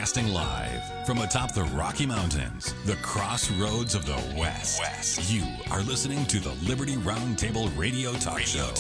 Broadcasting live from atop the Rocky Mountains, the crossroads of the West. You are listening to the Liberty Roundtable Radio Talk Show.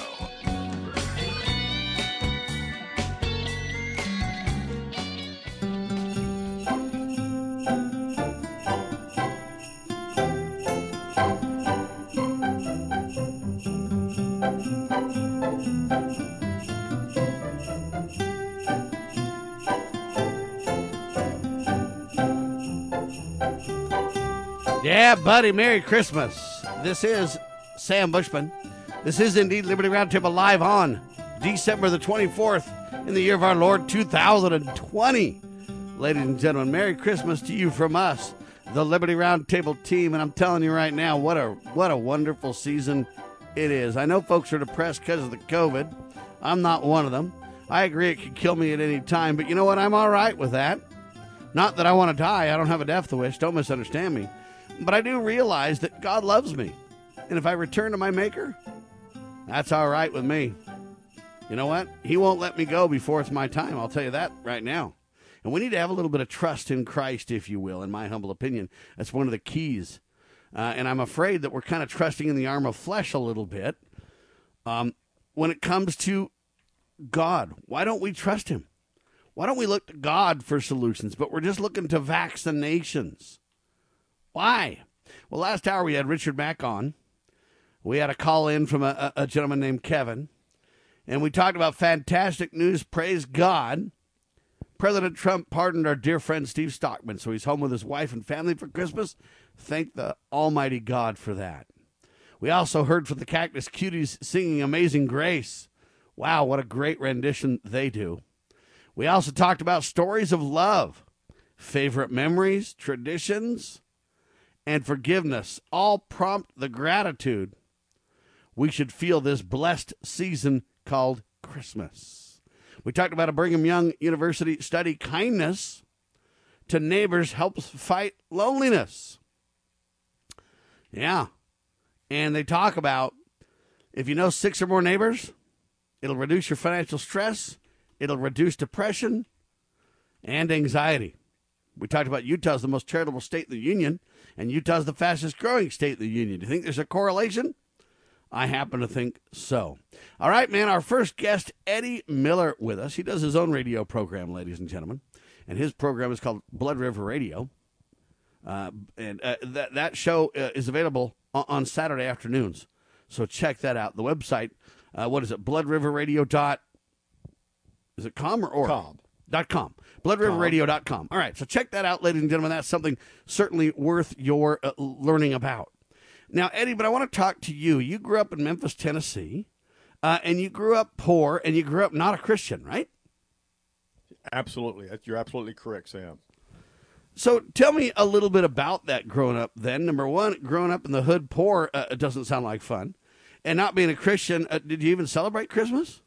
Yeah, buddy, Merry Christmas. This is Sam Bushman. This is indeed Liberty Roundtable live on December the 24th in the year of our Lord 2020. Ladies and gentlemen, Merry Christmas to you from us, the Liberty Roundtable team. And I'm telling you right now, what a wonderful season it is. I know folks are depressed because of the COVID. I'm not one of them. I agree it could kill me at any time, but you know what? I'm all right with that. Not that I want to die. I don't have a death wish. Don't misunderstand me. But I do realize that God loves me. And if I return to my Maker, that's all right with me. You know what? He won't let me go before it's my time. I'll tell you that right now. And we need to have a little bit of trust in Christ, if you will, in my humble opinion. That's one of the keys. And I'm afraid that we're kind of trusting in the arm of flesh a little bit when it comes to God. Why don't we trust him? Why don't we look to God for solutions? But we're just looking to vaccinations. Why? Well, last hour we had Richard Mack on. We had a call in from a gentleman named Kevin. And we talked about fantastic news. Praise God. President Trump pardoned our dear friend Steve Stockman, so he's home with his wife and family for Christmas. Thank the Almighty God for that. We also heard from the Cactus Cuties singing Amazing Grace. Wow, what a great rendition they do. We also talked about stories of love, favorite memories, traditions, and forgiveness. All prompt the gratitude we should feel this blessed season called Christmas. We talked about a Brigham Young University study, kindness to neighbors helps fight loneliness. Yeah. And they talk about if you know 6 or more neighbors, it'll reduce your financial stress, it'll reduce depression and anxiety. We talked about Utah's the most charitable state in the union, and Utah's the fastest growing state in the union. Do you think there's a correlation? I happen to think so. All right, man, our first guest, Eddie Miller, with us. He does his own radio program, ladies and gentlemen, and his program is called Blood River Radio. That show is available on Saturday afternoons, so check that out. The website, what is it, bloodriverradio. Is it com or .com? .com. BloodRiverRadio.com. All right, so check that out, ladies and gentlemen. That's something certainly worth your learning about. Now, Eddie, but I want to talk to you. You grew up in Memphis, Tennessee, and you grew up poor, and you grew up not a Christian, right? Absolutely. You're absolutely correct, Sam. So tell me a little bit about that growing up then. Number one, growing up in the hood poor doesn't sound like fun. And not being a Christian, did you even celebrate Christmas?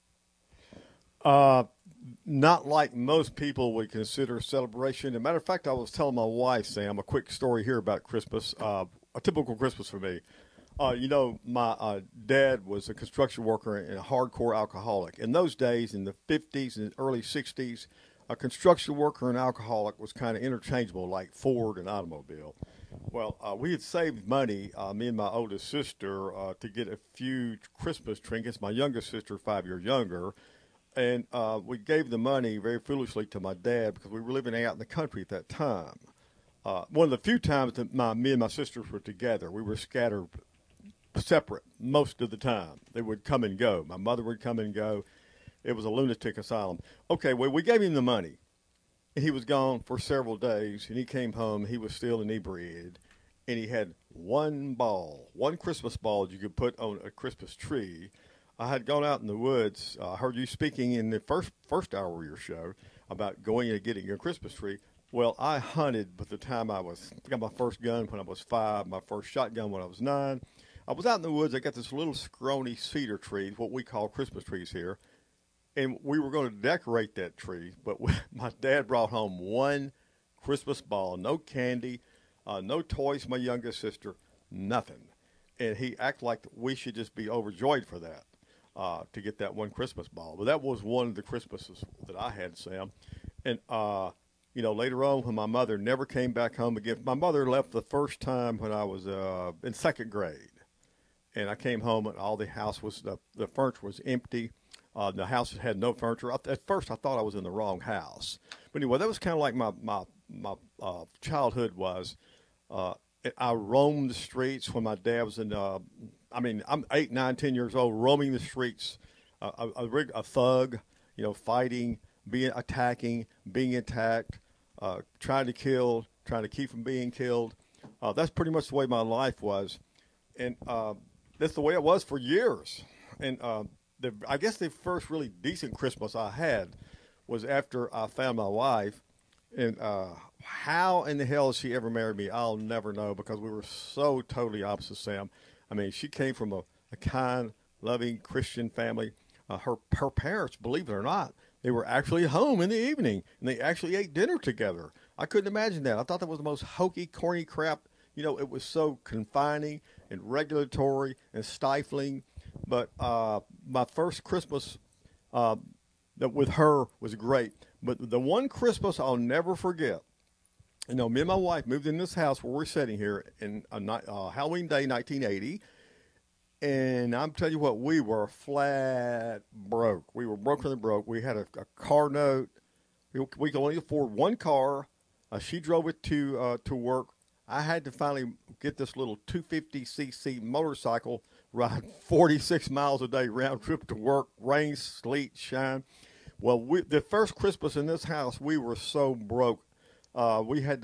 Not like most people would consider celebration. As a matter of fact, I was telling my wife, Sam, a quick story here about Christmas, a typical Christmas for me. My dad was a construction worker and a hardcore alcoholic. In those days, in the 50s and early 60s, a construction worker and alcoholic was kind of interchangeable, like Ford and automobile. Well, we had saved money, me and my oldest sister, to get a few Christmas trinkets. My youngest sister, 5 years younger. And we gave the money very foolishly to my dad because we were living out in the country at that time. One of the few times that me and my sisters were together, we were scattered separate most of the time. They would come and go. My mother would come and go. It was a lunatic asylum. Okay, well, we gave him the money. And he was gone for several days, and he came home. He was still inebriated, and he had one Christmas ball that you could put on a Christmas tree. I had gone out in the woods. I heard you speaking in the first hour of your show about going and getting your Christmas tree. Well, I hunted by the time I got my first gun when I was 5, my first shotgun when I was 9. I was out in the woods. I got this little scrawny cedar tree, what we call Christmas trees here, and we were going to decorate that tree, but my dad brought home one Christmas ball, no candy, no toys, my youngest sister, nothing. And he acted like we should just be overjoyed for that. To get that one Christmas ball. But that was one of the Christmases that I had, Sam. And later on when my mother never came back home again. My mother left the first time when I was in second grade. And I came home and all the house was, the furniture was empty. The house had no furniture. At first I thought I was in the wrong house. But anyway, that was kind of like my childhood was. I roamed the streets when my dad was in, I'm 8, 9, 10 years old, roaming the streets, a thug, fighting, attacking, being attacked, trying to kill, trying to keep from being killed. That's pretty much the way my life was. And that's the way it was for years. And I guess the first really decent Christmas I had was after I found my wife. And how in the hell she ever married me, I'll never know, because we were so totally opposite, Sam. I mean, she came from a kind, loving Christian family. Her parents, believe it or not, they were actually home in the evening, and they actually ate dinner together. I couldn't imagine that. I thought that was the most hokey, corny crap. It was so confining and regulatory and stifling. But my first Christmas with her was great. But the one Christmas I'll never forget, me and my wife moved in this house where we're sitting here in Halloween Day, 1980. And I'm telling you what, we were flat broke. We were broke from the broke. We had a car note. We could only afford one car. She drove it to work. I had to finally get this little 250cc motorcycle, ride 46 miles a day, round trip to work, rain, sleet, shine. Well, the first Christmas in this house, we were so broke. I had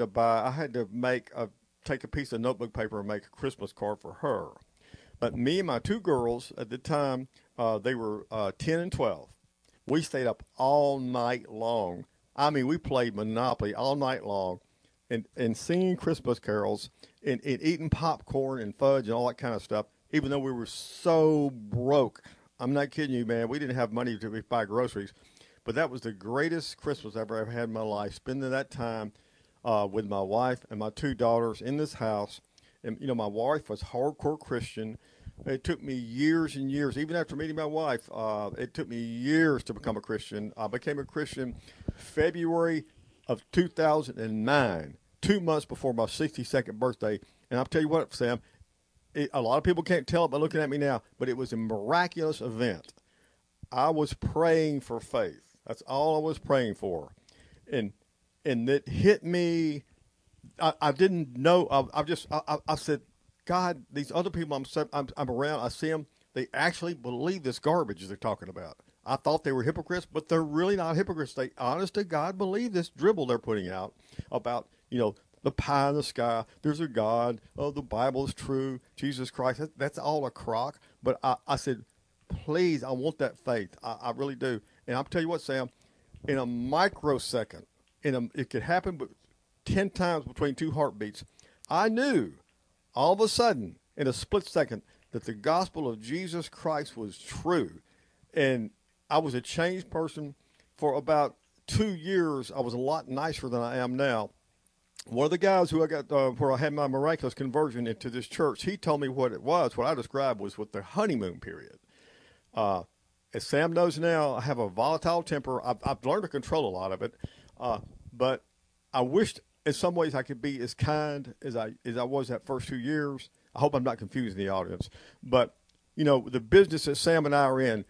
to take a piece of notebook paper and make a Christmas card for her. But me and my two girls at the time, they were 10 and 12. We stayed up all night long. I mean, we played Monopoly all night long and singing Christmas carols and eating popcorn and fudge and all that kind of stuff, even though we were so broke. I'm not kidding you, man. We didn't have money to buy groceries. But that was the greatest Christmas I've ever had in my life, spending that time with my wife and my two daughters in this house. And, my wife was hardcore Christian. It took me years and years, even after meeting my wife, it took me years to become a Christian. I became a Christian February of 2009, 2 months before my 62nd birthday. And I'll tell you what, Sam, a lot of people can't tell it by looking at me now, but it was a miraculous event. I was praying for faith. That's all I was praying for. And it hit me. I didn't know. I said, God, these other people I'm around, I see them, they actually believe this garbage they're talking about. I thought they were hypocrites, but they're really not hypocrites. They, honest to God, believe this dribble they're putting out about, the pie in the sky. There's a God. Oh, the Bible is true. Jesus Christ. That's all a crock. But I said, please, I want that faith. I really do. And I'll tell you what, Sam, in a microsecond, it could happen but 10 times between two heartbeats. I knew all of a sudden, in a split second, that the gospel of Jesus Christ was true. And I was a changed person. For about 2 years, I was a lot nicer than I am now. One of the guys who I got, where I had my miraculous conversion into this church, he told me what it was. What I described was with the honeymoon period. As Sam knows now, I have a volatile temper. I've learned to control a lot of it. But I wished in some ways I could be as kind as I was that first 2 years. I hope I'm not confusing the audience. But, the business that Sam and I are in,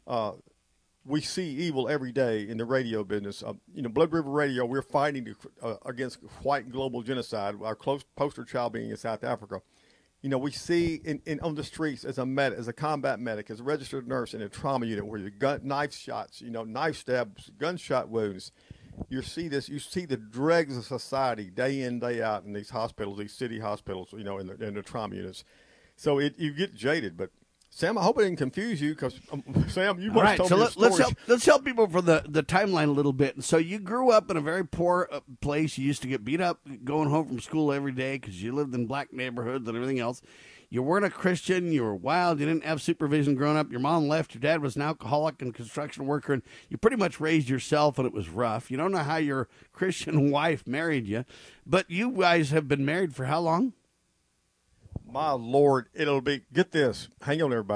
we see evil every day in the radio business. Blood River Radio, we're fighting against white global genocide, our close poster child being in South Africa. We see on the streets as a combat medic, as a registered nurse in a trauma unit where you got knife shots, knife stabs, gunshot wounds. You see the dregs of society day in, day out in these hospitals, these city hospitals, in the trauma units. So you get jaded, but Sam, I hope I didn't confuse you because, Sam, you must tell me your story. Let's help people for the timeline a little bit. So you grew up in a very poor place. You used to get beat up going home from school every day because you lived in black neighborhoods and everything else. You weren't a Christian. You were wild. You didn't have supervision growing up. Your mom left. Your dad was an alcoholic and construction worker, and you pretty much raised yourself, and it was rough. You don't know how your Christian wife married you, but you guys have been married for how long? My Lord, it'll be, get this, hang on everybody,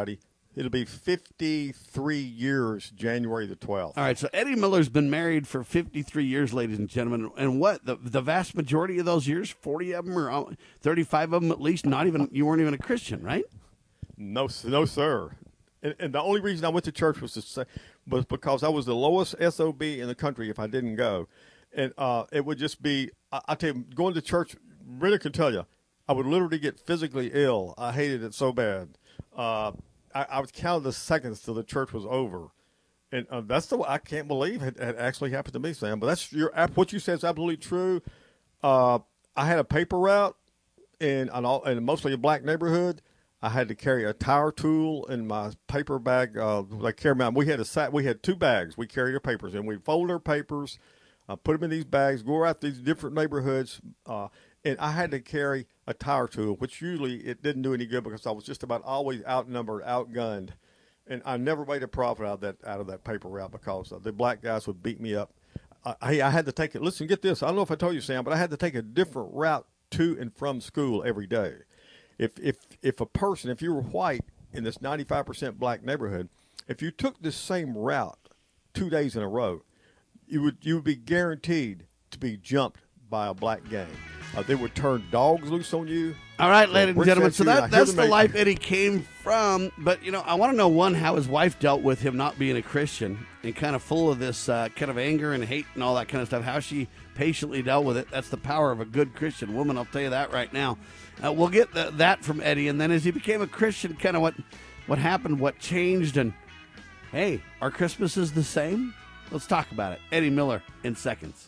It'll be 53 years, January the 12th. All right, so Eddie Miller's been married for 53 years, ladies and gentlemen. And what, the vast majority of those years, 40 of them or 35 of them at least, you weren't even a Christian, right? No, sir. And the only reason I went to church was because I was the lowest SOB in the country if I didn't go. And it would just be, I tell you, going to church, really can tell you, I would literally get physically ill. I hated it so bad. I was counting the seconds till the church was over. And that's I can't believe it actually happened to me, Sam. But what you said is absolutely true. I had a paper route in mostly a black neighborhood. I had to carry a tire tool in my paper bag. We had 2 bags. We carried our papers, and we'd fold our papers, put them in these bags, go out these different neighborhoods, and I had to carry a tire tool, which usually it didn't do any good because I was just about always outnumbered, outgunned, and I never made a profit out of that paper route because the black guys would beat me up. I had to take it. Listen, get this. I don't know if I told you, Sam, but I had to take a different route to and from school every day. If a person, if you were white in this 95% black neighborhood, if you took this same route 2 days in a row, you would be guaranteed to be jumped by a black gang. They would turn dogs loose on you. All right, ladies and gentlemen, so that's the life Eddie came from. But, I want to know, one, how his wife dealt with him not being a Christian and kind of full of this kind of anger and hate and all that kind of stuff, how she patiently dealt with it. That's the power of a good Christian woman, I'll tell you that right now. We'll get that from Eddie, and then as he became a Christian, kind of what happened, what changed, and, hey, are Christmases the same? Let's talk about it. Eddie Miller in seconds.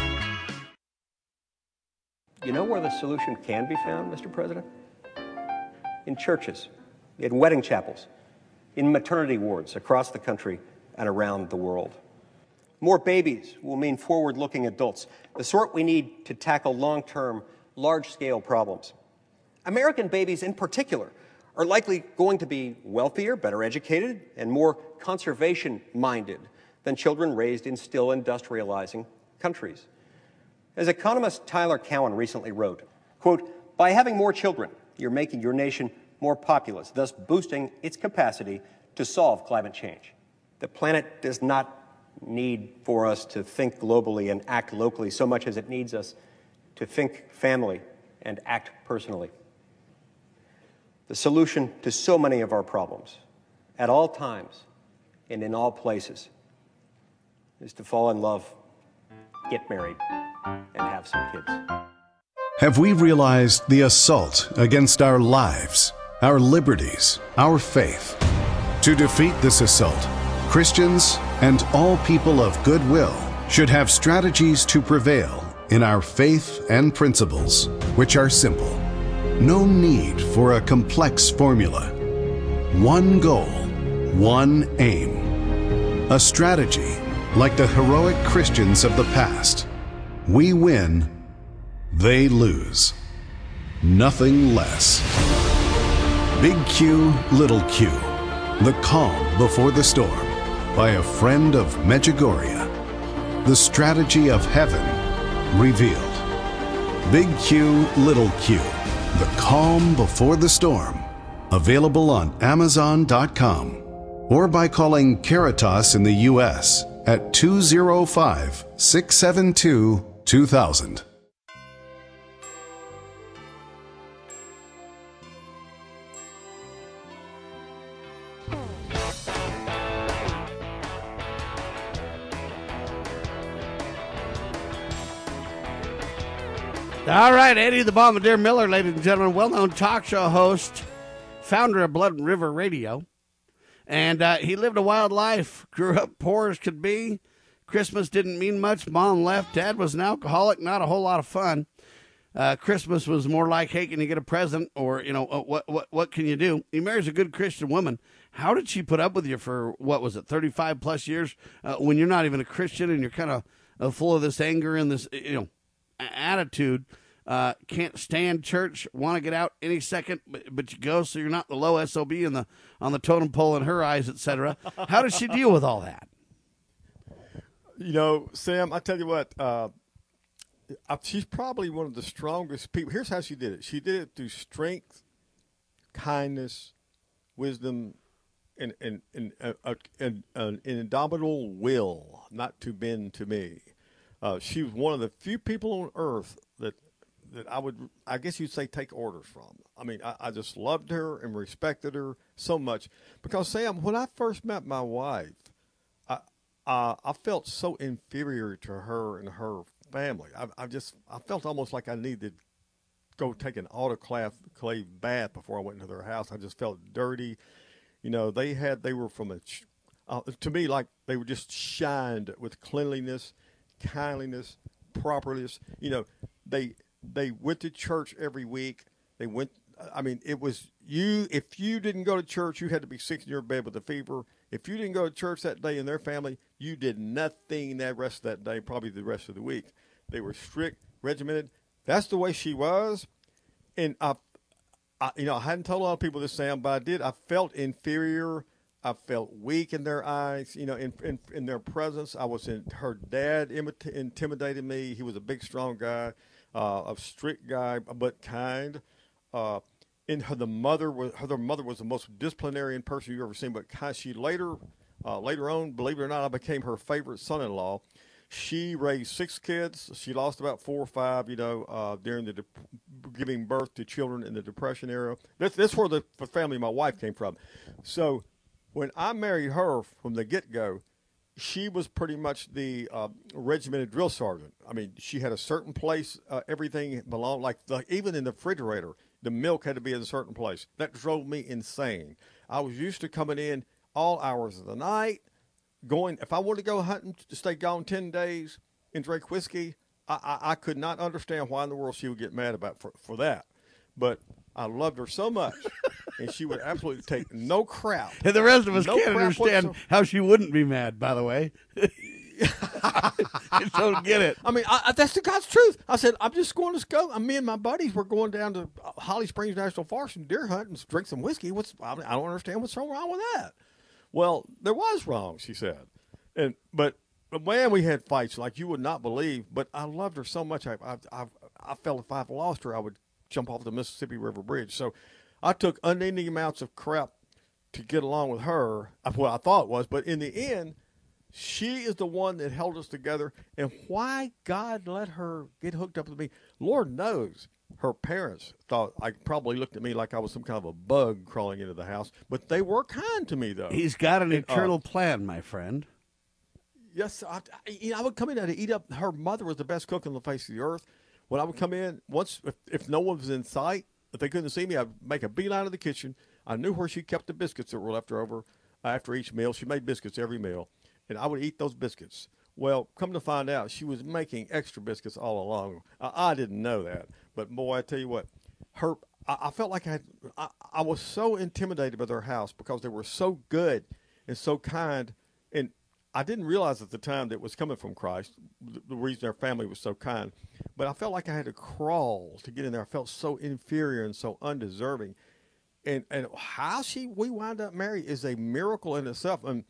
You know where the solution can be found, Mr. President? In churches, in wedding chapels, in maternity wards across the country and around the world. More babies will mean forward-looking adults, the sort we need to tackle long-term, large-scale problems. American babies in particular are likely going to be wealthier, better educated, and more conservation-minded than children raised in still industrializing countries. As economist Tyler Cowen recently wrote, quote, "By having more children, you're making your nation more populous, thus boosting its capacity to solve climate change. The planet does not need for us to think globally and act locally so much as it needs us to think family and act personally. The solution to so many of our problems, at all times and in all places, is to fall in love, get married, and have some kids." Have we realized the assault against our lives, our liberties, our faith? To defeat this assault, Christians and all people of goodwill should have strategies to prevail in our faith and principles, which are simple. No need for a complex formula. One goal, one aim. A strategy like the heroic Christians of the past. We win, they lose. Nothing less. Big Q, Little Q. The Calm Before the Storm by a friend of Medjugorje. The strategy of heaven revealed. Big Q, Little Q. The Calm Before the Storm. Available on Amazon.com or by calling Caritas in the U.S. at 205-672-2000. All right, Eddie the Bombardier Miller, ladies and gentlemen, well-known talk show host, founder of Blood and River Radio. And he lived a wild life, grew up poor as could be. Christmas didn't mean much. Mom left. Dad was an alcoholic, not a whole lot of fun. Christmas was more like, hey, can you get a present? Or, what can you do? He marries a good Christian woman. How did she put up with you for, 35 plus years when you're not even a Christian and you're kind of full of this anger and this, attitude? Can't stand church, want to get out any second, but you go, so you're not the low SOB on the totem pole in her eyes, etc. How does she deal with all that? Sam, I tell you what, she's probably one of the strongest people. Here's how she did it. She did it through strength, kindness, wisdom, an indomitable will not to bend to me. She was one of the few people on earth that I guess you'd say, take orders from. I mean, I just loved her and respected her so much because, Sam, when I first met my wife, I felt so inferior to her and her family. I felt almost like I needed to go take an autoclave bath before I went into their house. I just felt dirty. You know, they were from to me, like they were just shined with cleanliness, kindliness, properness. You know, they went to church every week. They went. I mean, it was you. If you didn't go to church, you had to be sick in your bed with a fever. If you didn't go to church that day in their family, you did nothing that rest of that day, probably the rest of the week. They were strict, regimented. That's the way she was. And I hadn't told a lot of people this, Sam, but I did. I felt inferior. I felt weak in their eyes, you know, in their presence. Her dad intimidated me. He was a big, strong guy, a strict guy, but kind. Her mother was the most disciplinarian person you've ever seen, but she later on, believe it or not, I became her favorite son-in-law. She raised 6 kids. She lost about 4 or 5, during the giving birth to children in the Depression era. That's where the family my wife came from. So when I married her from the get-go, she was pretty much the regimented drill sergeant. I mean, she had a certain place. Everything belonged, even in the refrigerator, the milk had to be in a certain place. That drove me insane. I was used to coming in all hours of the night, if I wanted to go hunting to stay gone 10 days and drink whiskey, I could not understand why in the world she would get mad about for that. But I loved her so much, and she would absolutely take no crap. And the rest of us can't understand how she wouldn't be mad, by the way. I don't get it. I mean, that's the God's truth. I said, I'm just going to go. Me and my buddies were going down to Holly Springs National Forest and deer hunt and drink some whiskey. I don't understand what's so wrong with that. Well, there was wrong, she said. But man, we had fights like you would not believe. But I loved her so much. I felt if I lost her, I would jump off the Mississippi River Bridge. So I took unending amounts of crap to get along with her, what I thought it was. But in the end, she is the one that held us together. And why God let her get hooked up with me, Lord knows. Her parents thought I probably looked at me like I was some kind of a bug crawling into the house. But they were kind to me, though. He's got an eternal plan, my friend. Yes, I would come in there to eat up. Her mother was the best cook on the face of the earth. When I would come in, if no one was in sight, if they couldn't see me, I'd make a beeline to the kitchen. I knew where she kept the biscuits that were left over after each meal. She made biscuits every meal, and I would eat those biscuits. Well, come to find out, she was making extra biscuits all along. I didn't know that, but boy, I tell you what, I felt like I was so intimidated by their house because they were so good and so kind, and I didn't realize at the time that it was coming from Christ, the reason their family was so kind. But I felt like I had to crawl to get in there. I felt so inferior and so undeserving. And how we wound up married is a miracle in itself. And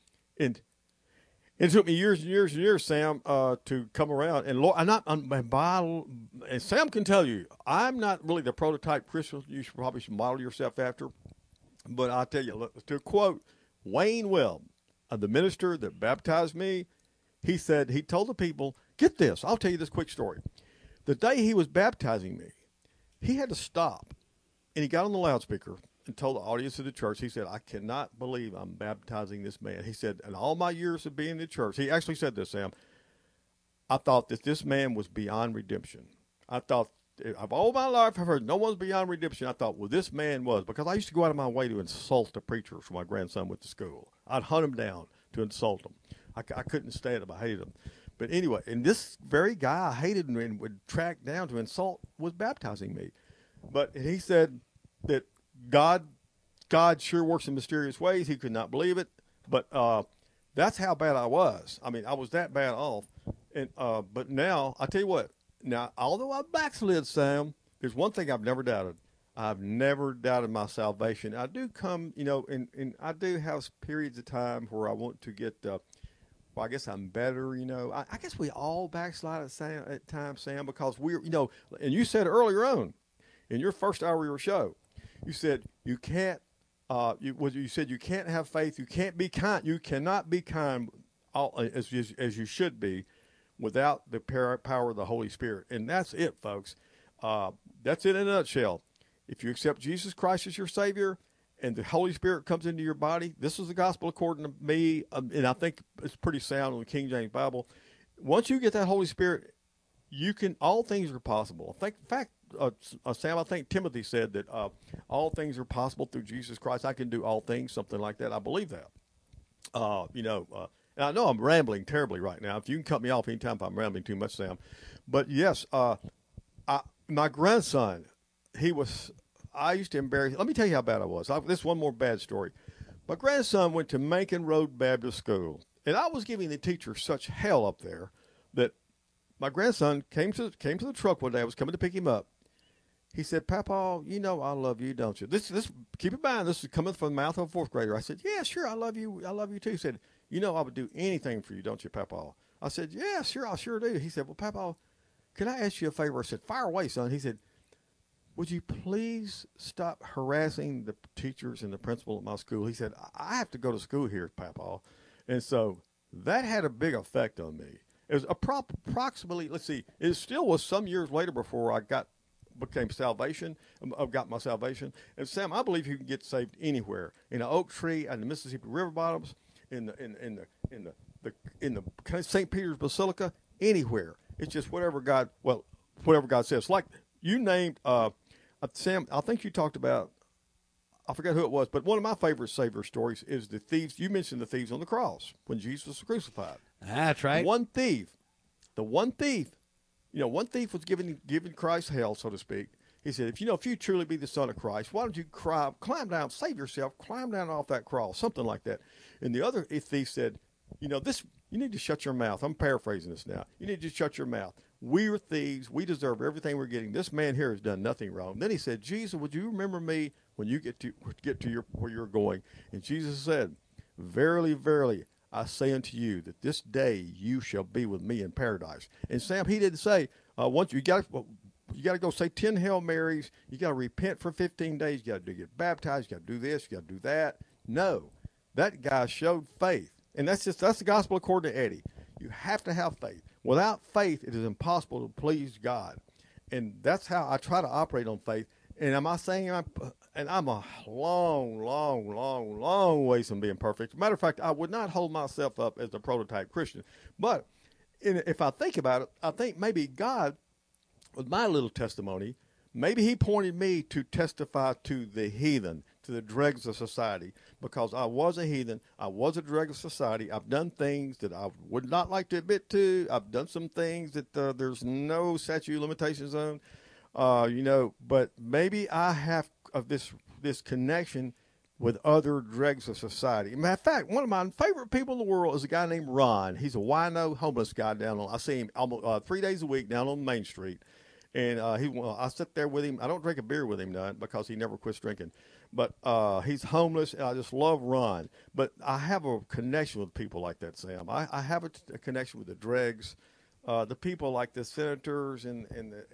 it took me years and years and years, Sam, to come around. And Lord, and Sam can tell you, I'm not really the prototype Christian you probably should model yourself after. But I'll tell you, to quote Wayne Webb, the minister that baptized me, he told the people, get this, I'll tell you this quick story. The day he was baptizing me, he had to stop, and he got on the loudspeaker and told the audience of the church, he said, I cannot believe I'm baptizing this man. He said, in all my years of being in the church, he actually said this, Sam, I thought that this man was beyond redemption. I thought, of all my life, I've heard no one's beyond redemption. I thought, well, this man was, because I used to go out of my way to insult the preachers when my grandson went to school. I'd hunt him down to insult him. I couldn't stand him. I hated him. But anyway, and this very guy I hated and would track down to insult was baptizing me. But he said that God sure works in mysterious ways. He could not believe it. But that's how bad I was. I mean, I was that bad off. And but now, I tell you what, now, although I backslid, Sam, there's one thing I've never doubted. I've never doubted my salvation. I do come, and I do have periods of time where I want to get, I guess I'm better, I guess we all backslide at times, Sam, because we're, and you said earlier on in your first hour of your show, you said you can't you said you can't have faith, you can't be kind, you cannot be kind as you should be without the power of the Holy Spirit. And that's it, folks. That's it in a nutshell. If you accept Jesus Christ as your Savior and the Holy Spirit comes into your body, this is the gospel according to me, and I think it's pretty sound in the King James Bible. Once you get that Holy Spirit, all things are possible. In fact, Sam, I think Timothy said that all things are possible through Jesus Christ. I can do all things, something like that. I believe that. And I know I'm rambling terribly right now. If you can cut me off anytime if I'm rambling too much, Sam. But yes, my grandson, I used to embarrass. Let me tell you how bad I was. This is one more bad story. My grandson went to Macon Road Baptist School, and I was giving the teacher such hell up there that my grandson came to the truck one day. I was coming to pick him up. He said, "Papa, you know I love you, don't you?" This keep in mind, this is coming from the mouth of a fourth grader. I said, "Yeah, sure, I love you. I love you too." He said, "You know I would do anything for you, don't you, Papa?" I said, "Yeah, sure, I sure do." He said, "Well, Papa, can I ask you a favor?" I said, "Fire away, son." He said, "Would you please stop harassing the teachers and the principal at my school?" He said, "I have to go to school here, Papa." And so that had a big effect on me. It was approximately, it still was some years later before I got my salvation. And Sam, I believe you can get saved anywhere, in an oak tree, in the Mississippi River bottoms, in the St. Peter's Basilica, anywhere. It's just whatever God says. Like you named, Sam, I think you talked about, I forget who it was, but one of my favorite Savior stories is the thieves. You mentioned the thieves on the cross when Jesus was crucified. That's right. One thief was giving Christ hell, so to speak. He said, if you truly be the Son of Christ, why don't you climb down, save yourself, climb down off that cross, something like that. And the other thief said, you need to shut your mouth. I'm paraphrasing this now. You need to shut your mouth. We are thieves. We deserve everything we're getting. This man here has done nothing wrong. Then he said, Jesus, would you remember me when you get to where you're going? And Jesus said, verily, verily, I say unto you that this day you shall be with me in paradise. And Sam, he didn't say, once you got to go say 10 Hail Marys. You got to repent for 15 days. You got to get baptized. You got to do this. You got to do that. No, that guy showed faith. And that's the gospel according to Eddie. You have to have faith. Without faith, it is impossible to please God. And that's how I try to operate on faith. And am I saying I'm a long, long, long, long ways from being perfect. Matter of fact, I would not hold myself up as a prototype Christian. But if I think about it, I think maybe God, with my little testimony, maybe he pointed me to testify to the heathen, to the dregs of society, because I was a heathen. I was a dreg of society. I've done things that I would not like to admit to. I've done some things that there's no statute of limitations on, but maybe I have this connection with other dregs of society. Matter of fact, one of my favorite people in the world is a guy named Ron. He's a wino homeless guy I see him almost 3 days a week down on Main Street. And I sit there with him. I don't drink a beer with him none because he never quits drinking. But he's homeless, and I just love Ron. But I have a connection with people like that, Sam. I have a connection with the dregs, the people like the senators and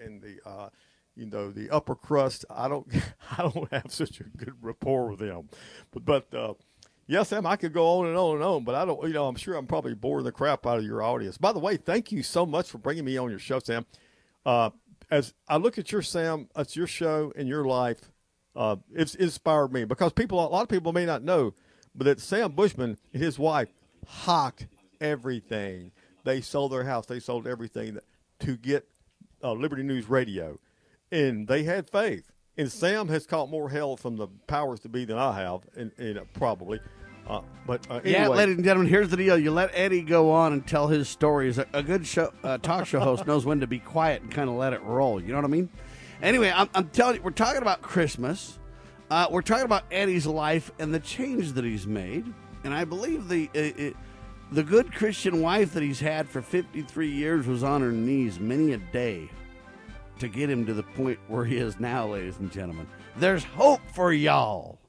the upper crust. I don't have such a good rapport with them. But yes, Sam, I could go on and on and on. But I don't. I'm sure I'm probably boring the crap out of your audience. By the way, thank you so much for bringing me on your show, Sam. As I look at your show and your life, it's inspired me because a lot of people may not know, but that Sam Bushman and his wife hocked everything. They sold their house. They sold everything to get Liberty News Radio, and they had faith. And Sam has caught more hell from the powers to be than I have, and probably. Anyway. Yeah, ladies and gentlemen, here's the deal. You let Eddie go on and tell his stories. A good talk show host knows when to be quiet and kind of let it roll. You know what I mean? Anyway, I'm telling you, we're talking about Christmas. We're talking about Eddie's life and the change that he's made. And I believe the good Christian wife that he's had for 53 years was on her knees many a day to get him to the point where he is now, ladies and gentlemen. There's hope for y'all.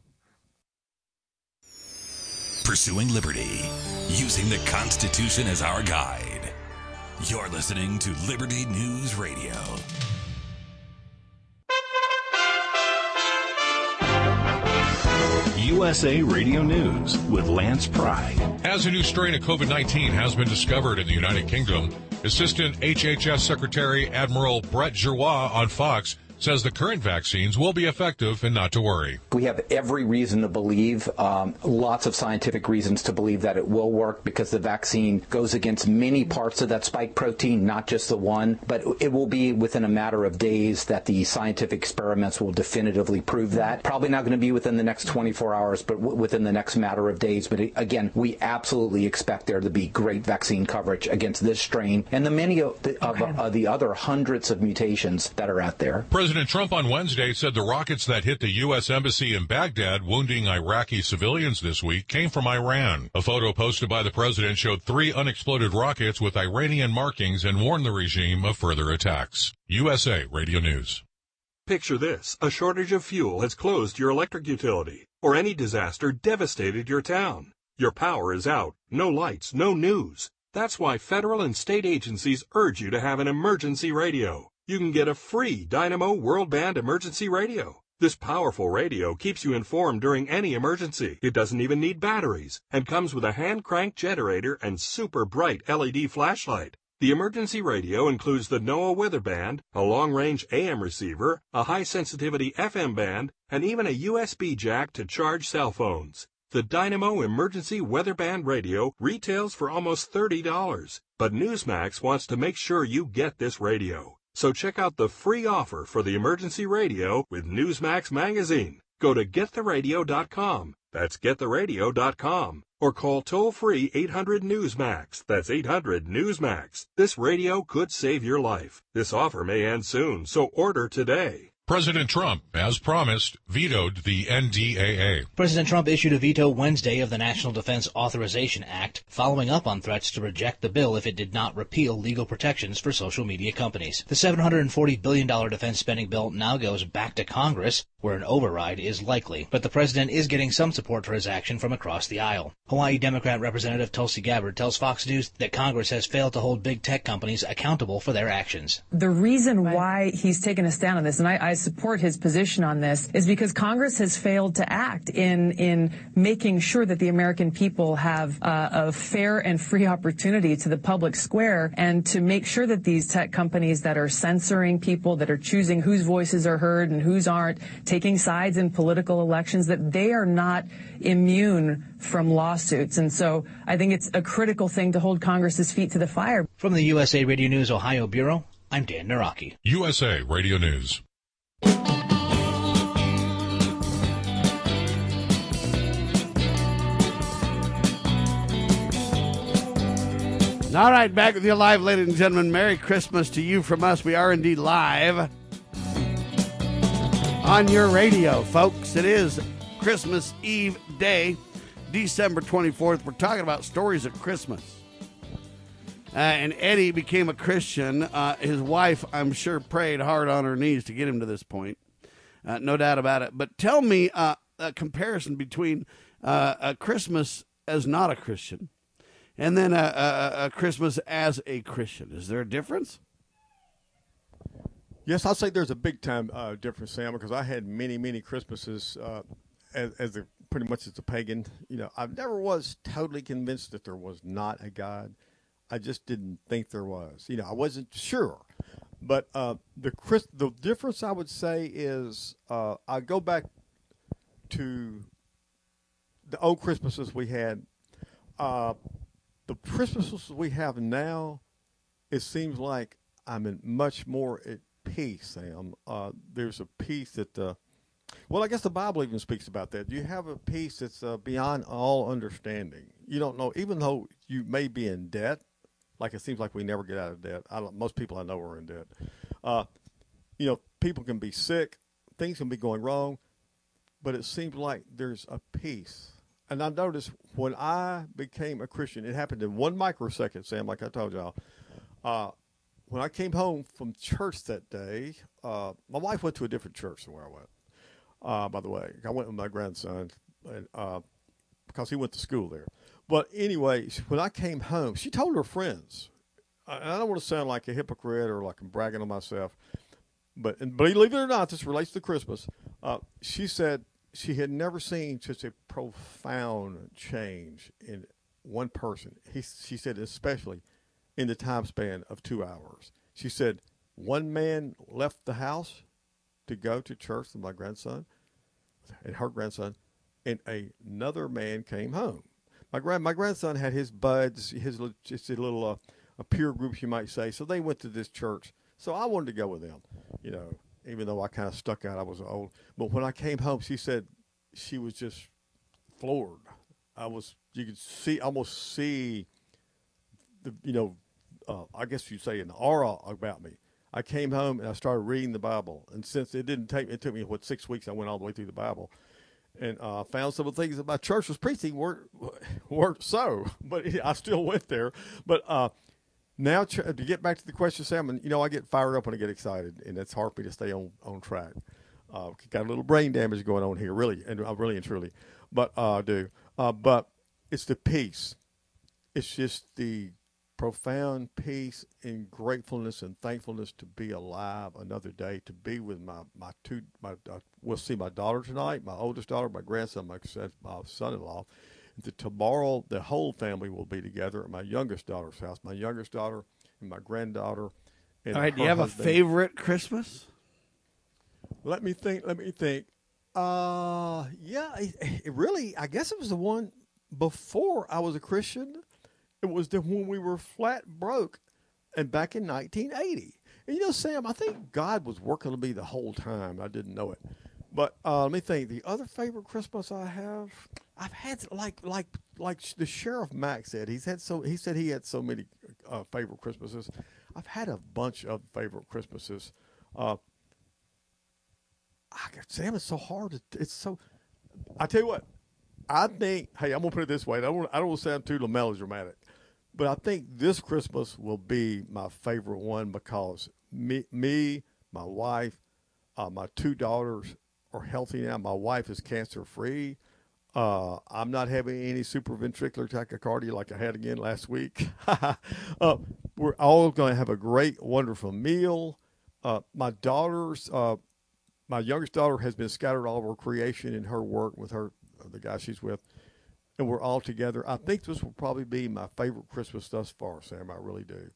Pursuing liberty, using the Constitution as our guide. You're listening to Liberty News Radio. USA Radio News with Lance Pry. As a new strain of COVID-19 has been discovered in the United Kingdom, Assistant HHS Secretary Admiral Brett Giroir on Fox says the current vaccines will be effective and not to worry. We have every reason to believe, lots of scientific reasons to believe that it will work because the vaccine goes against many parts of that spike protein, not just the one. But it will be within a matter of days that the scientific experiments will definitively prove that. Probably not going to be within the next 24 hours, but within the next matter of days. But again, we absolutely expect there to be great vaccine coverage against this strain and the many of the other hundreds of mutations that are out there. President Trump on Wednesday said the rockets that hit the U.S. Embassy in Baghdad, wounding Iraqi civilians this week, came from Iran. A photo posted by the president showed 3 unexploded rockets with Iranian markings and warned the regime of further attacks. USA Radio News. Picture this. A shortage of fuel has closed your electric utility, or any disaster devastated your town. Your power is out. No lights, no news. That's why federal and state agencies urge you to have an emergency radio. You can get a free Dynamo World Band emergency radio. This powerful radio keeps you informed during any emergency. It doesn't even need batteries and comes with a hand-crank generator and super bright LED flashlight. The emergency radio includes the NOAA weather band, a long-range AM receiver, a high-sensitivity FM band, and even a USB jack to charge cell phones. The Dynamo Emergency Weather Band radio retails for almost $30, but Newsmax wants to make sure you get this radio. So check out the free offer for the emergency radio with Newsmax magazine. Go to gettheradio.com. That's gettheradio.com. Or call toll-free 800-NEWSMAX. That's 800-NEWSMAX. This radio could save your life. This offer may end soon, so order today. President Trump, as promised, vetoed the NDAA. President Trump issued a veto Wednesday of the National Defense Authorization Act, following up on threats to reject the bill if it did not repeal legal protections for social media companies. The $740 billion defense spending bill now goes back to Congress, where an override is likely. But the president is getting some support for his action from across the aisle. Hawaii Democrat Representative Tulsi Gabbard tells Fox News that Congress has failed to hold big tech companies accountable for their actions. The reason why he's taken a stand on this, and I support his position on this, is because Congress has failed to act in making sure that the American people have a fair and free opportunity to the public square, and to make sure that these tech companies that are censoring people, that are choosing whose voices are heard and whose aren't, taking sides in political elections, that they are not immune from lawsuits. And so I think it's a critical thing to hold Congress's feet to the fire. From the USA Radio News Ohio Bureau, I'm Dan Naraki. USA Radio News. All right, back with you live, ladies and gentlemen. Merry Christmas to you from us. We are indeed live on your radio, folks. It is Christmas Eve day, December 24th. We're talking about stories of Christmas. And Eddie became a Christian. His wife, I'm sure, prayed hard on her knees to get him to this point. No doubt about it. But tell me a comparison between a Christmas as not a Christian and then a Christmas as a Christian. Is there a difference? Yes, I'll say there's a big time difference, Sam, because I had many Christmases pretty much as a pagan. You know, I never was totally convinced that there was not a God. I just didn't think there was. You know, I wasn't sure. But the difference I would say is I go back to the old Christmases we had. The Christmases we have now, it seems like I'm in much more at peace, Sam. There's a peace that, well, I guess the Bible even speaks about that. You have a peace that's beyond all understanding. You don't know, even though you may be in debt, like it seems like we never get out of debt. Most people I know are in debt. You know, people can be sick, things can be going wrong, but it seems like there's a peace. And I noticed when I became a Christian, it happened in 1 microsecond, Sam, like I told y'all. When I came home from church that day, my wife went to a different church than where I went, by the way. I went with my grandson because he went to school there. But anyway, when I came home, she told her friends, and I don't want to sound like a hypocrite or like I'm bragging on myself, but believe it or not, this relates to Christmas. She said, she had never seen such a profound change in one person. She said, especially in the time span of 2 hours. She said, one man left the house to go to church with my grandson and her grandson, and another man came home. My grandson had his buds, just a little a peer group, you might say. So they went to this church. So I wanted to go with them, you know, even though I kind of stuck out. I was old. But when I came home, she said she was just floored. You could almost see the, you know, I guess you'd say an aura about me. I came home and I started reading the Bible. And since it took me, 6 weeks, I went all the way through the Bible. And I found some of the things that my church was preaching weren't so. But I still went there. But now to get back to the question, Sam, you know, I get fired up when I get excited. And it's hard for me to stay on track. Got a little brain damage going on here, really and truly. But I do. But it's the peace. It's just the profound peace and gratefulness and thankfulness to be alive another day, to be with we'll see my daughter tonight, my oldest daughter, my grandson, my son-in-law. And tomorrow, the whole family will be together at my youngest daughter's house. My youngest daughter and my granddaughter. And all right, do you have a favorite Christmas? Let me think. Yeah, it really, I guess it was the one before I was a Christian. It was when we were flat broke, and back in 1980. And you know, Sam, I think God was working on me the whole time. I didn't know it. But let me think. The other favorite Christmas I've had like the Sheriff Mack said. He said he had so many favorite Christmases. I've had a bunch of favorite Christmases. Sam, it's so hard. I tell you what. I think, hey, I'm going to put it this way. I don't want to sound too melodramatic, but I think this Christmas will be my favorite one because me, my wife, my two daughters are healthy now. My wife is cancer-free. I'm not having any supraventricular tachycardia like I had again last week. We're all going to have a great, wonderful meal. My youngest daughter has been scattered all over creation in her work with the guy she's with, and we're all together. I think this will probably be my favorite Christmas thus far, Sam. I really do.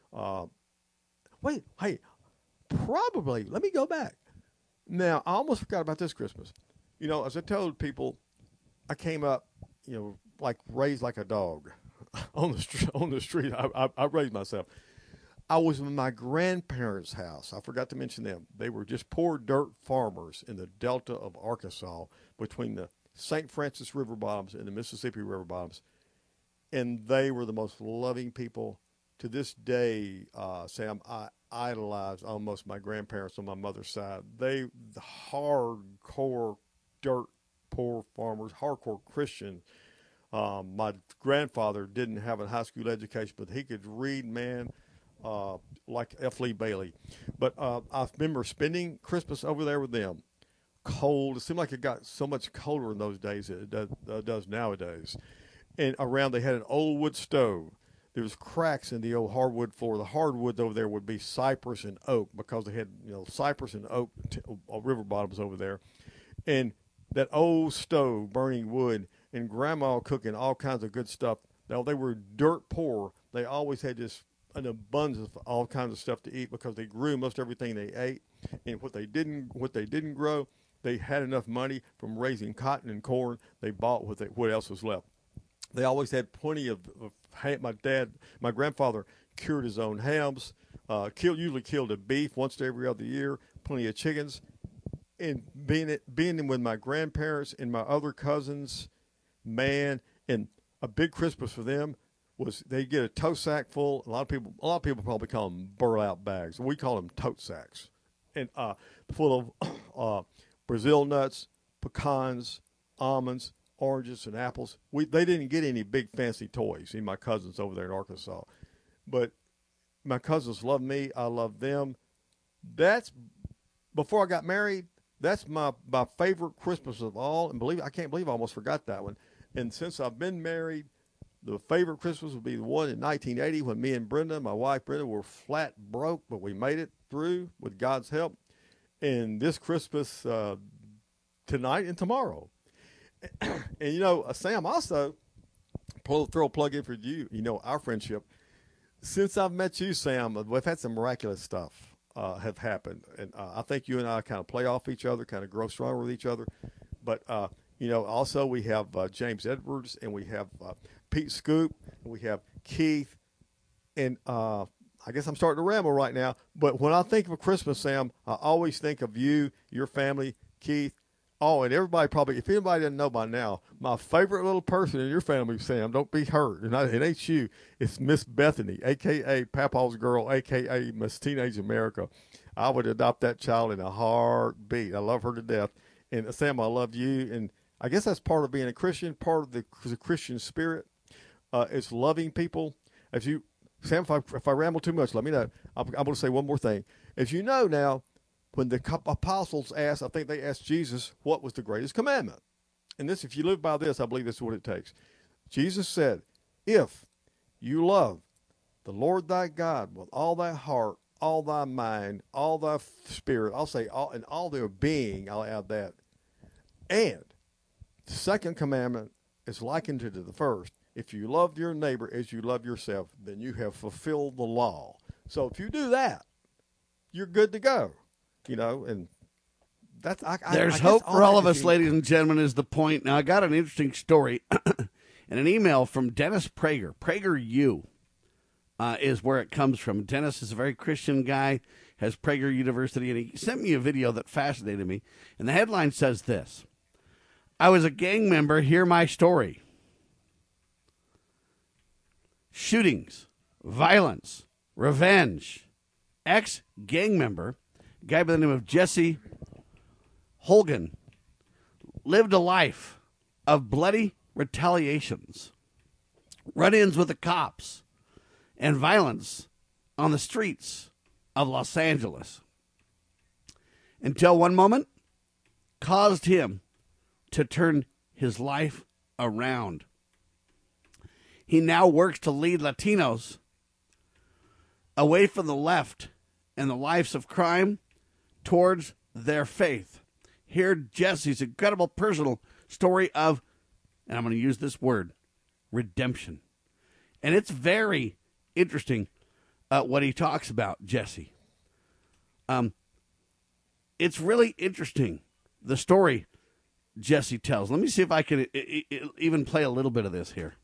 Probably. Let me go back. Now, I almost forgot about this Christmas. You know, as I told people, I came up, you know, raised like a dog on the street. I raised myself. I was in my grandparents' house. I forgot to mention them. They were just poor dirt farmers in the Delta of Arkansas between the St. Francis River bottoms and the Mississippi River bottoms. And they were the most loving people. To this day, Sam, I idolize almost my grandparents on my mother's side. The hardcore dirt poor farmers, hardcore Christian. My grandfather didn't have a high school education, but he could read, man, like F. Lee Bailey. But I remember spending Christmas over there with them. Cold. It seemed like it got so much colder in those days than it does nowadays. And around, they had an old wood stove. There was cracks in the old hardwood floor. The hardwood over there would be cypress and oak because they had, you know, cypress and oak river bottoms over there. And that old stove burning wood and grandma cooking all kinds of good stuff. Now, they were dirt poor. They always had just an abundance of all kinds of stuff to eat because they grew most everything they ate. And what they didn't grow, they had enough money from raising cotton and corn. They bought what else was left. They always had plenty of my grandfather cured his own hams, usually killed a beef once every other year, plenty of chickens. And being with my grandparents and my other cousins, man, and a big Christmas for them was they get a tote sack full. A lot of people probably call them burlap bags. We call them tote sacks, and full of Brazil nuts, pecans, almonds, oranges, and apples. They didn't get any big fancy toys. See, my cousins over there in Arkansas, but my cousins love me. I love them. That's before I got married. That's my favorite Christmas of all. And I can't believe I almost forgot that one. And since I've been married, the favorite Christmas would be the one in 1980 when me and Brenda, my wife Brenda, were flat broke, but we made it through with God's help. And this Christmas, tonight and tomorrow. And, Sam, also, throw a plug in for you, our friendship. Since I've met you, Sam, we've had some miraculous stuff have happened. And I think you and I kind of play off each other, kind of grow stronger with each other. But, also we have James Edwards, and we have Pete Scoop, and we have Keith. And I guess I'm starting to ramble right now. But when I think of Christmas, Sam, I always think of you, your family, Keith. Oh, and everybody probably, if anybody doesn't know by now, my favorite little person in your family, Sam, don't be hurt, and it ain't you, it's Miss Bethany, a.k.a. Papa's girl, a.k.a. Miss Teenage America. I would adopt that child in a heartbeat. I love her to death. And, Sam, I love you. And I guess that's part of being a Christian, part of the Christian spirit is loving people. Sam, if I ramble too much, let me know. I'm going to say one more thing. As you know now, when the apostles asked, I think they asked Jesus, what was the greatest commandment? And this, if you live by this, I believe this is what it takes. Jesus said, if you love the Lord thy God with all thy heart, all thy mind, all thy spirit, I'll say and all their being, I'll add that. And the second commandment is likened to the first. If you love your neighbor as you love yourself, then you have fulfilled the law. So if you do that, you're good to go. And that's there's hope for all of us, ladies and gentlemen, is the point. Now, I got an interesting story and an email from Dennis Prager. PragerU is where it comes from. Dennis is a very Christian guy, has Prager University, and he sent me a video that fascinated me. And the headline says this: I was a gang member, hear my story. Shootings, violence, revenge. Ex-gang member, a guy by the name of Jesse Holgan, lived a life of bloody retaliations, run-ins with the cops, and violence on the streets of Los Angeles, until one moment caused him to turn his life around. He now works to lead Latinos away from the left and the lives of crime towards their faith. Hear Jesse's incredible personal story of, and I'm going to use this word, redemption. And it's very interesting what he talks about, Jesse. It's really interesting, the story Jesse tells. Let me see if I can even play a little bit of this here.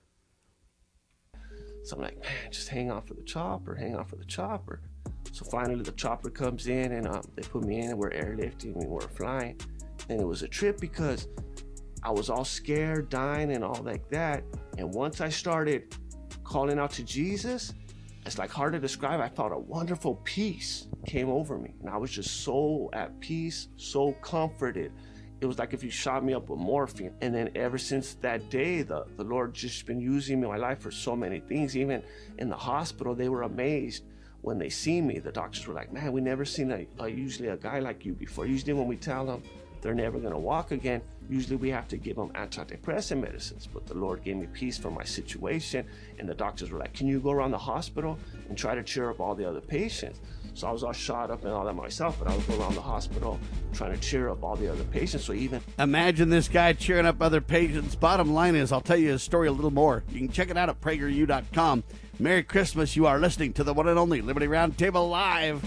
So I'm like, man, just hang on for the chopper. So finally the chopper comes in, and they put me in, and we're airlifting, and we're flying. And it was a trip because I was all scared, dying, and all like that. And once I started calling out to Jesus, it's like hard to describe. I felt a wonderful peace came over me. And I was just so at peace, so comforted. It was like if you shot me up with morphine. And then ever since that day, the Lord just been using me in my life for so many things. Even in the hospital, they were amazed when they see me. The doctors were like, man, we never seen usually a guy like you before. Usually when we tell them they're never going to walk again, usually we have to give them antidepressant medicines. But the Lord gave me peace for my situation. And the doctors were like, can you go around the hospital and try to cheer up all the other patients? So I was all shot up and all that myself, but I would go around the hospital trying to cheer up all the other patients. So even imagine this guy cheering up other patients. Bottom line is, I'll tell you his story a little more. You can check it out at PragerU.com. Merry Christmas. You are listening to the one and only Liberty Roundtable Live.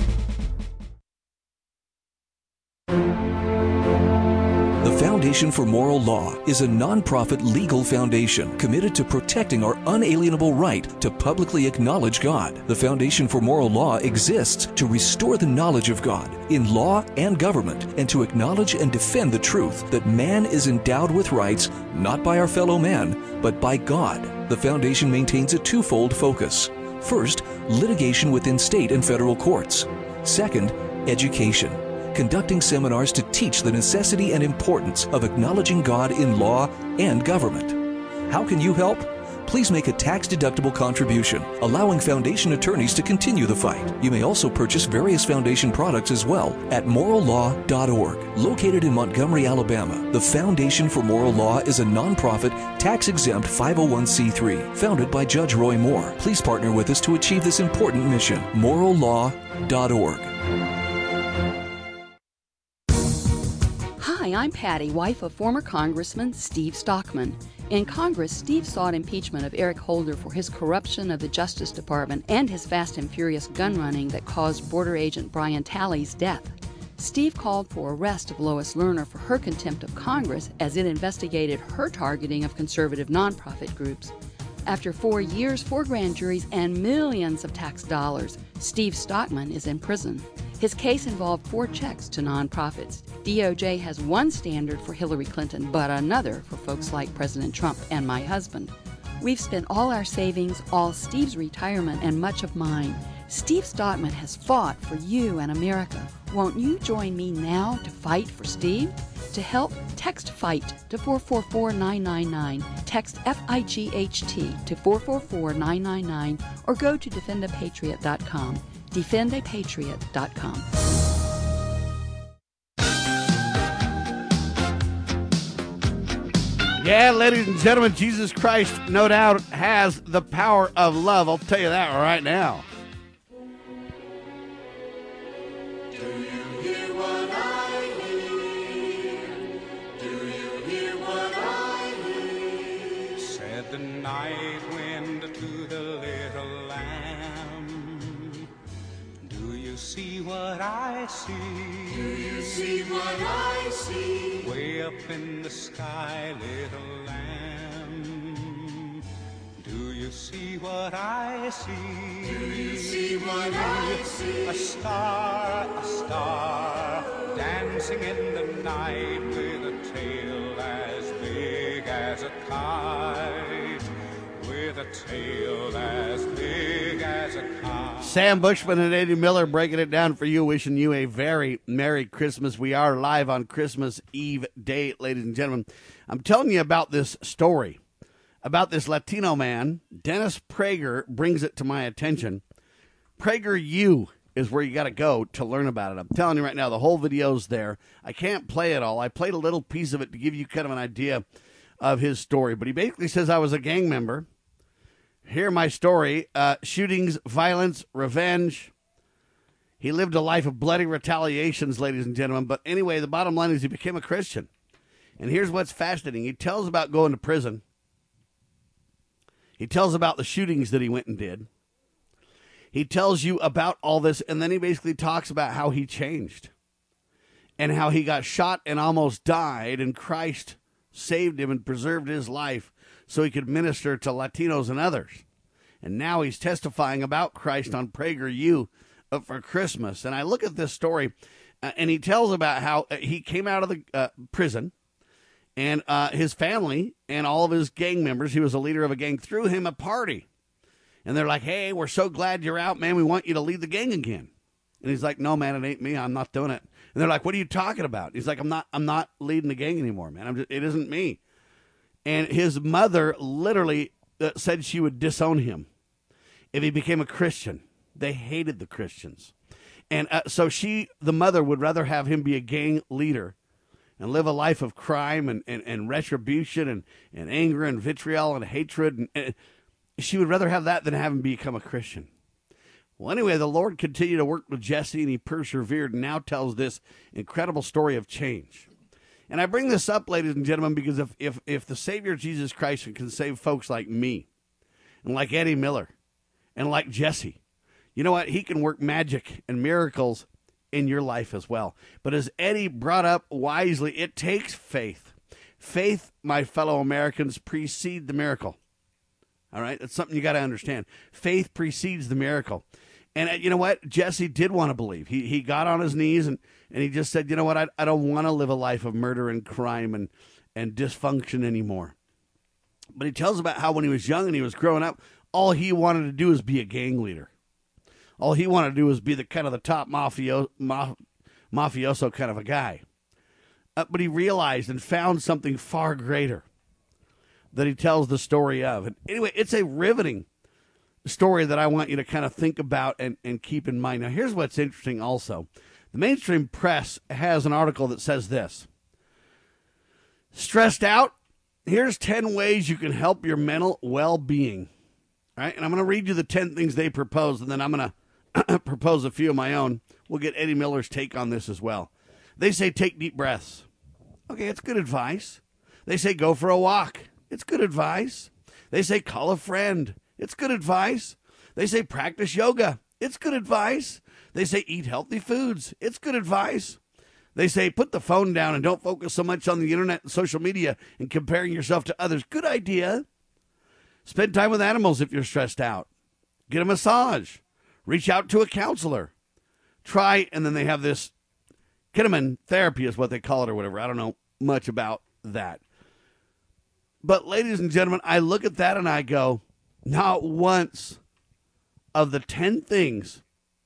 The Foundation for Moral Law is a nonprofit legal foundation committed to protecting our unalienable right to publicly acknowledge God. The Foundation for Moral Law exists to restore the knowledge of God in law and government, and to acknowledge and defend the truth that man is endowed with rights not by our fellow man, but by God. The Foundation maintains a twofold focus. First, litigation within state and federal courts. Second, education, conducting seminars to teach the necessity and importance of acknowledging God in law and government. How can you help? Please make a tax-deductible contribution, allowing Foundation attorneys to continue the fight. You may also purchase various Foundation products as well at morallaw.org. Located in Montgomery, Alabama, the Foundation for Moral Law is a nonprofit, tax-exempt 501c3 founded by Judge Roy Moore. Please partner with us to achieve this important mission. morallaw.org. Hi, I'm Patty, wife of former Congressman Steve Stockman. In Congress, Steve sought impeachment of Eric Holder for his corruption of the Justice Department and his fast and furious gun running that caused border agent Brian Talley's death. Steve called for arrest of Lois Lerner for her contempt of Congress as it investigated her targeting of conservative nonprofit groups. After 4 years, 4 grand juries, and millions of tax dollars, Steve Stockman is in prison. His case involved 4 checks to nonprofits. DOJ has one standard for Hillary Clinton, but another for folks like President Trump and my husband. We've spent all our savings, all Steve's retirement, and much of mine. Steve Stockman has fought for you and America. Won't you join me now to fight for Steve? To help, text FIGHT to 444-999. Text FIGHT to 444-999 or go to defendapatriot.com. defendapatriot.com. Yeah, ladies and gentlemen, Jesus Christ, no doubt, has the power of love. I'll tell you that right now. The night wind to the little lamb. Do you see what I see? Do you see what I see? Way up in the sky, little lamb. Do you see what I see? Do you see what I see? A star, dancing in the night with a tail as big as a kite. With a tail as big as a kite. Sam Bushman and Eddie Miller breaking it down for you, wishing you a very Merry Christmas. We are live on Christmas Eve day, ladies and gentlemen. I'm telling you about this story, about this Latino man. Dennis Prager brings it to my attention. PragerU is where you got to go to learn about it. I'm telling you right now, the whole video's there. I can't play it all. I played a little piece of it to give you kind of an idea of his story. But he basically says, I was a gang member. Hear my story. Shootings, violence, revenge. He lived a life of bloody retaliations, ladies and gentlemen. But anyway, the bottom line is he became a Christian. And here's what's fascinating. He tells about going to prison. He tells about the shootings that he went and did. He tells you about all this, and then he basically talks about how he changed and how he got shot and almost died, and Christ saved him and preserved his life so he could minister to Latinos and others. And now he's testifying about Christ on PragerU for Christmas. And I look at this story, and he tells about how he came out of the prison, and his family and all of his gang members, he was a leader of a gang, threw him a party. And they're like, hey, we're so glad you're out, man. We want you to lead the gang again. And he's like, no, man, it ain't me. I'm not doing it. And they're like, what are you talking about? He's like, I'm not leading the gang anymore, man. It isn't me. And his mother literally said she would disown him if he became a Christian. They hated the Christians. And so the mother would rather have him be a gang leader and live a life of crime and retribution and anger and vitriol and hatred. And she would rather have that than have him become a Christian. Well, anyway, the Lord continued to work with Jesse, and he persevered and now tells this incredible story of change. And I bring this up, ladies and gentlemen, because if the Savior Jesus Christ can save folks like me and like Eddie Miller and like Jesse, you know what? He can work magic and miracles in your life as well. But as Eddie brought up wisely, it takes faith. Faith, my fellow Americans, precedes the miracle. All right? That's something you got to understand. Faith precedes the miracle. And you know what? Jesse did want to believe. He got on his knees and he just said, you know what? I don't want to live a life of murder and crime and dysfunction anymore. But he tells about how when he was young and he was growing up, all he wanted to do was be a gang leader. All he wanted to do was be the kind of the top mafioso kind of a guy. But he realized and found something far greater that he tells the story of. And anyway, it's a riveting story that I want you to kind of think about and keep in mind. Now, here's what's interesting also. The mainstream press has an article that says this. Stressed out? Here's 10 ways you can help your mental well-being. All right, and I'm going to read you the 10 things they proposed, and then I'm going to propose a few of my own. We'll get Eddie Miller's take on this as well. They say take deep breaths. Okay, it's good advice. They say go for a walk. It's good advice. They say call a friend. It's good advice. They say practice yoga. It's good advice. They say eat healthy foods. It's good advice. They say put the phone down and don't focus so much on the internet and social media and comparing yourself to others. Good idea. Spend time with animals if you're stressed out. Get a massage. Reach out to a counselor. Try, and then they have this ketamine therapy is what they call it or whatever. I don't know much about that. But ladies and gentlemen, I look at that and I go, not once of the 10 things,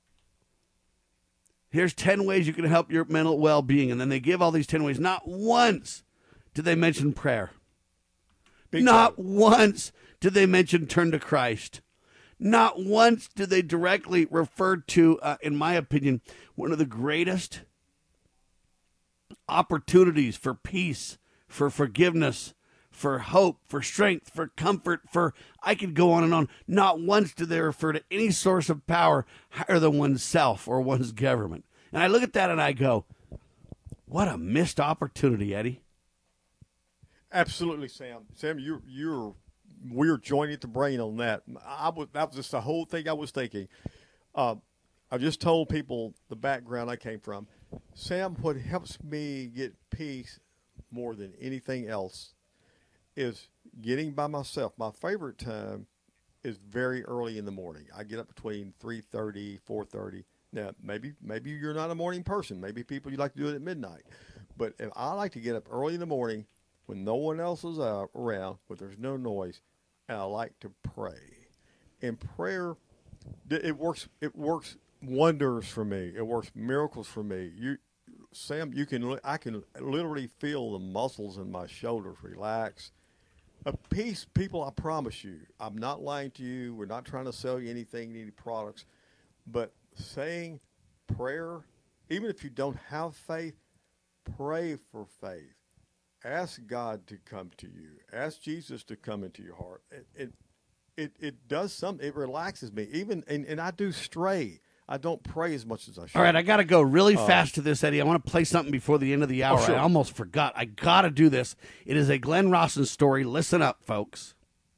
here's 10 ways you can help your mental well-being. And then they give all these 10 ways. Not once did they mention prayer. Not once did they mention turn to Christ. Not once did they directly refer to, in my opinion, one of the greatest opportunities for peace, for forgiveness, for hope, for strength, for comfort, for, I could go on and on. Not once did they refer to any source of power higher than oneself or one's government. And I look at that and I go, what a missed opportunity, Eddie. Absolutely, Sam. Sam, we're joining at the brain on that. That was just the whole thing I was thinking. I just told people the background I came from. Sam, what helps me get peace more than anything else is getting by myself. My favorite time is very early in the morning. I get up between 3:30, 4:30. Now, maybe you're not a morning person. Maybe people, you like to do it at midnight. But if I like to get up early in the morning when no one else is around, but there's no noise, and I like to pray. And prayer, it works wonders for me. It works miracles for me. Sam, I can literally feel the muscles in my shoulders relax. A peace, people, I promise you, I'm not lying to you. We're not trying to sell you anything, any products. But saying prayer, even if you don't have faith, pray for faith. Ask God to come to you. Ask Jesus to come into your heart. It does something. It relaxes me. Even and I do stray. I don't pray as much as I should. All right, I got to go really fast to this, Eddie. I want to play something before the end of the hour. Sure. I almost forgot. I got to do this. It is a Glenn Rawson story. Listen up, folks.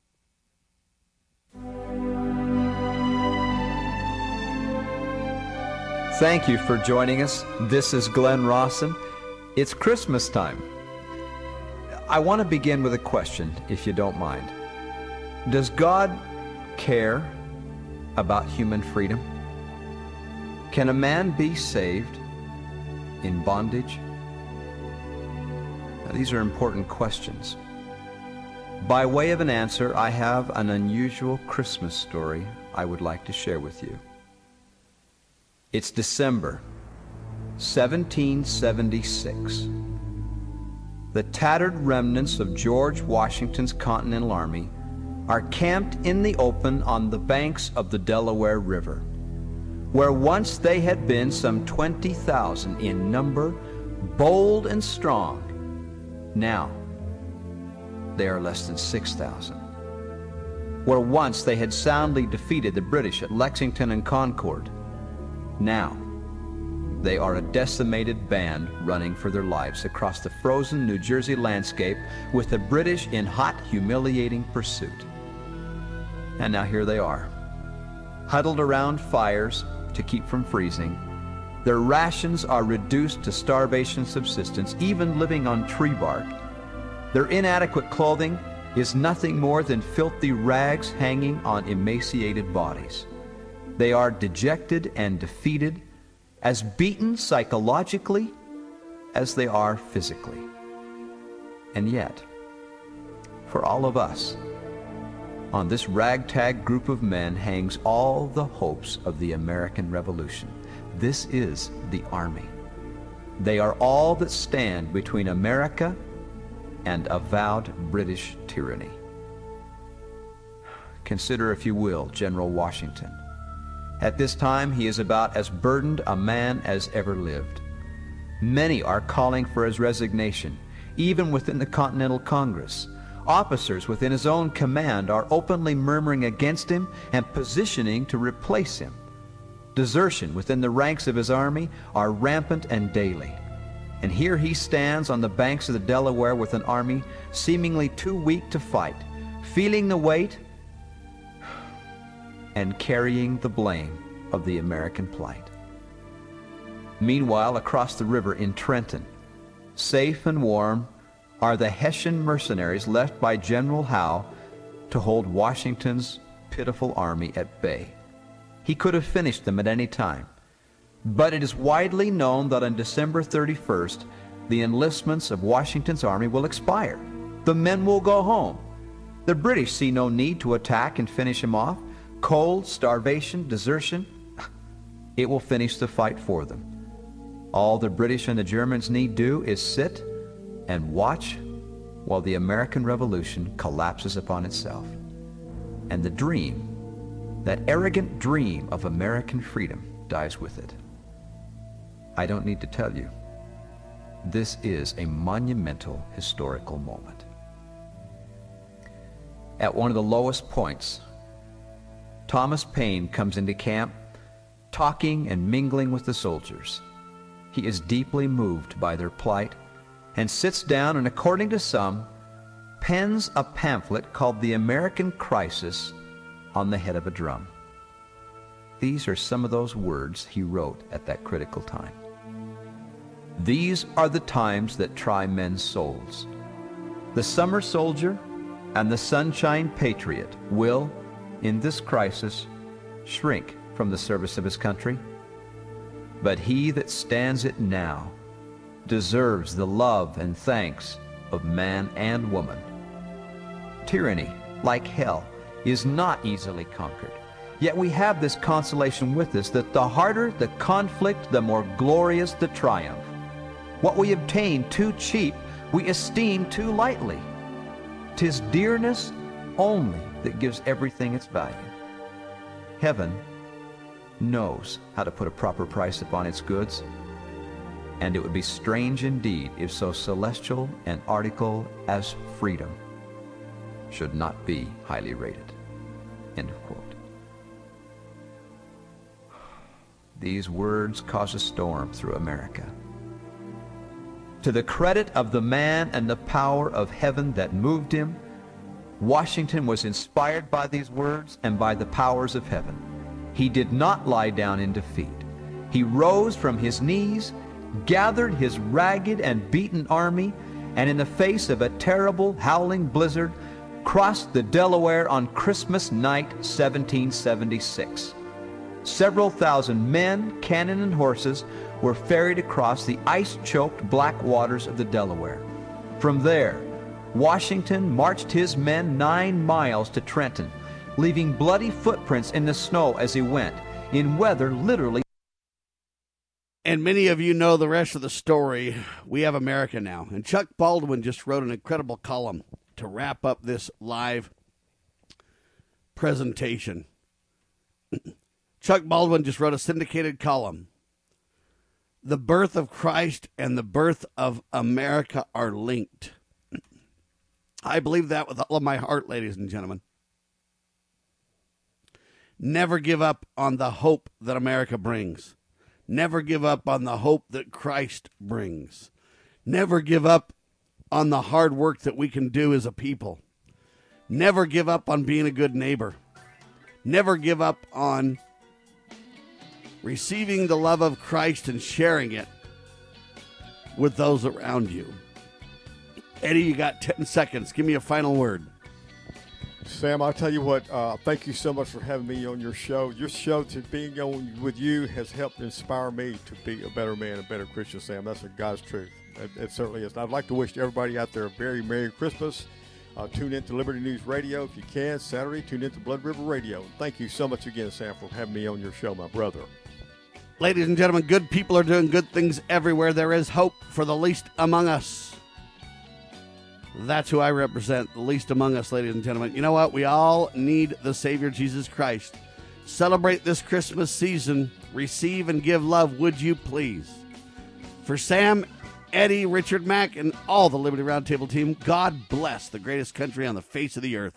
Thank you for joining us. This is Glenn Rawson. It's Christmas time. I want to begin with a question, if you don't mind. Does God care about human freedom? Can a man be saved in bondage? Now, these are important questions. By way of an answer, I have an unusual Christmas story I would like to share with you. It's December 1776. The tattered remnants of George Washington's Continental Army are camped in the open on the banks of the Delaware River, where once they had been some 20,000 in number, bold and strong. Now they are less than 6,000. Where once they had soundly defeated the British at Lexington and Concord, now they are a decimated band running for their lives across the frozen New Jersey landscape with the British in hot, humiliating pursuit. And now here they are, huddled around fires to keep from freezing. Their rations are reduced to starvation subsistence, even living on tree bark. Their inadequate clothing is nothing more than filthy rags hanging on emaciated bodies. They are dejected and defeated, as beaten psychologically as they are physically. And yet, for all of us, on this ragtag group of men hangs all the hopes of the American Revolution. This is the Army. They are all that stand between America and avowed British tyranny. Consider, if you will, General Washington. At this time, he is about as burdened a man as ever lived. Many are calling for his resignation, even within the Continental Congress. Officers within his own command are openly murmuring against him and positioning to replace him. Desertion within the ranks of his army are rampant and daily. And here he stands on the banks of the Delaware with an army seemingly too weak to fight, feeling the weight and carrying the blame of the American plight. Meanwhile, across the river in Trenton, safe and warm, are the Hessian mercenaries left by General Howe to hold Washington's pitiful army at bay. He could have finished them at any time. But it is widely known that on December 31st, the enlistments of Washington's army will expire. The men will go home. The British see no need to attack and finish him off. Cold, starvation, desertion, it will finish the fight for them. All the British and the Germans need do is sit and watch while the American Revolution collapses upon itself. And the dream, that arrogant dream of American freedom, dies with it. I don't need to tell you, this is a monumental historical moment. At one of the lowest points, Thomas Paine comes into camp, talking and mingling with the soldiers. He is deeply moved by their plight and sits down and, according to some, pens a pamphlet called The American Crisis on the head of a drum. These are some of those words he wrote at that critical time. These are the times that try men's souls. The summer soldier and the sunshine patriot will, in this crisis, shrink from the service of his country. But he that stands it now deserves the love and thanks of man and woman. Tyranny, like hell, is not easily conquered. Yet we have this consolation with us, that the harder the conflict, the more glorious the triumph. What we obtain too cheap, we esteem too lightly. 'Tis dearness only that gives everything its value. Heaven knows how to put a proper price upon its goods, and it would be strange indeed if so celestial an article as freedom should not be highly rated. End of quote. These words cause a storm through America. To the credit of the man and the power of heaven that moved him, Washington was inspired by these words and by the powers of heaven. He did not lie down in defeat. He rose from his knees, gathered his ragged and beaten army, and in the face of a terrible howling blizzard, crossed the Delaware on Christmas night, 1776. Several thousand men, cannon, and horses were ferried across the ice-choked black waters of the Delaware. From there, Washington marched his men 9 miles to Trenton, leaving bloody footprints in the snow as he went, in weather literally. And many of you know the rest of the story. We have America now. And Chuck Baldwin just wrote an incredible column to wrap up this live presentation. Chuck Baldwin just wrote a syndicated column. The birth of Christ and the birth of America are linked. I believe that with all of my heart, ladies and gentlemen. Never give up on the hope that America brings. Never give up on the hope that Christ brings. Never give up on the hard work that we can do as a people. Never give up on being a good neighbor. Never give up on receiving the love of Christ and sharing it with those around you. Eddie, you got 10 seconds. Give me a final word. Sam, I'll tell you what, thank you so much for having me on your show. Your show, to being on with you, has helped inspire me to be a better man, a better Christian, Sam. That's God's truth. It certainly is. I'd like to wish everybody out there a very Merry Christmas. Tune in to Liberty News Radio if you can. Saturday, tune in to Blood River Radio. Thank you so much again, Sam, for having me on your show, my brother. Ladies and gentlemen, good people are doing good things everywhere. There is hope for the least among us. That's who I represent, the least among us, ladies and gentlemen. You know what? We all need the Savior, Jesus Christ. Celebrate this Christmas season. Receive and give love, would you please? For Sam, Eddie, Richard Mack, and all the Liberty Roundtable team, God bless the greatest country on the face of the earth.